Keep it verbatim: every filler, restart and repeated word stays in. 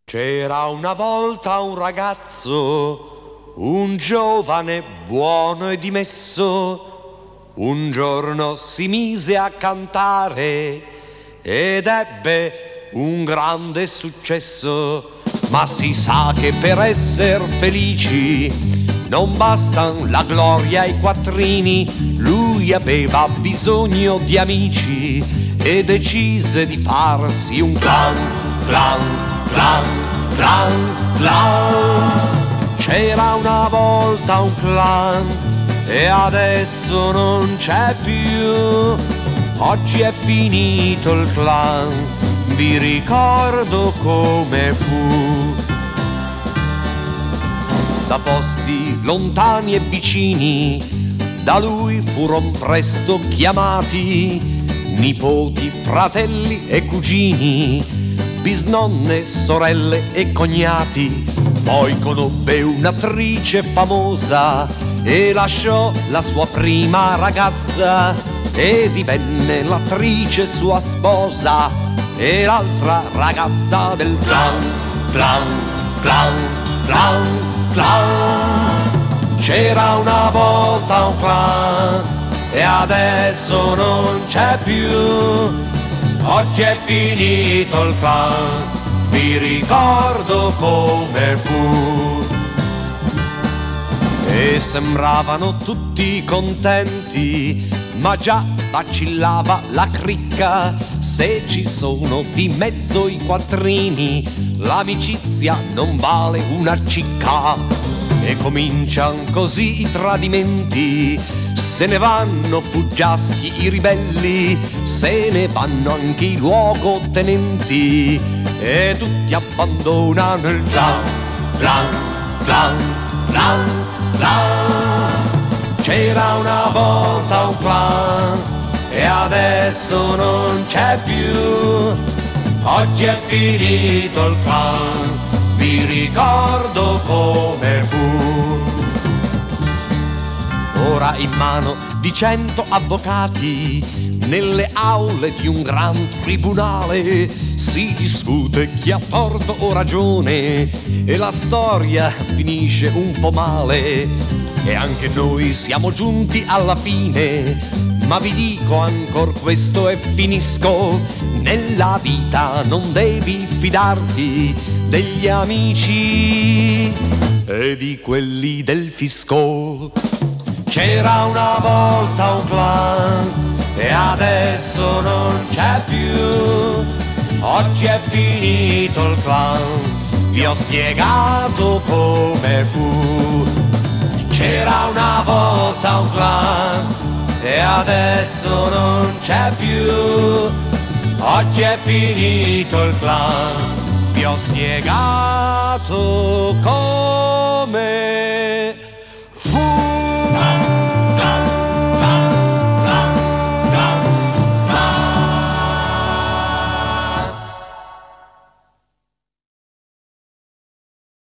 C'era una volta un ragazzo, un giovane buono e dimesso, un giorno si mise a cantare ed ebbe un grande successo. Ma si sa che per esser felici non bastan la gloria e i quattrini, lui aveva bisogno di amici e decise di farsi un clan, clan, clan, clan, clan. C'era una volta un clan e adesso non c'è più. Oggi è finito il clan, vi ricordo come fu. Da posti lontani e vicini, da lui furon presto chiamati nipoti, fratelli e cugini, bisnonne, sorelle e cognati. Poi conobbe un'attrice famosa e lasciò la sua prima ragazza e divenne l'attrice sua sposa e l'altra ragazza del clan, clan, clan, clan, clan. C'era una volta un clan e adesso non c'è più. Oggi è finito il clan, vi ricordo come fu. E sembravano tutti contenti, ma già vacillava la cricca. Se ci sono di mezzo i quattrini, l'amicizia non vale una cicca. E comincian così i tradimenti, se ne vanno fuggiaschi i ribelli, se ne vanno anche i luogotenenti e tutti abbandonano il clan, clan, clan, clan, clan. C'era una volta un clan e adesso non c'è più. Oggi è finito il clan, vi ricordo come fu. Ora in mano di cento avvocati, nelle aule di un gran tribunale, si discute chi ha torto o ragione e la storia finisce un po' male. E anche noi siamo giunti alla fine, ma vi dico ancora questo e finisco: nella vita non devi fidarti degli amici e di quelli del fisco. C'era una volta un clan e adesso non c'è più. Oggi è finito il clan, vi ho spiegato come fu. C'era una volta un clan e adesso non c'è più. Oggi è finito il clan, vi ho spiegato come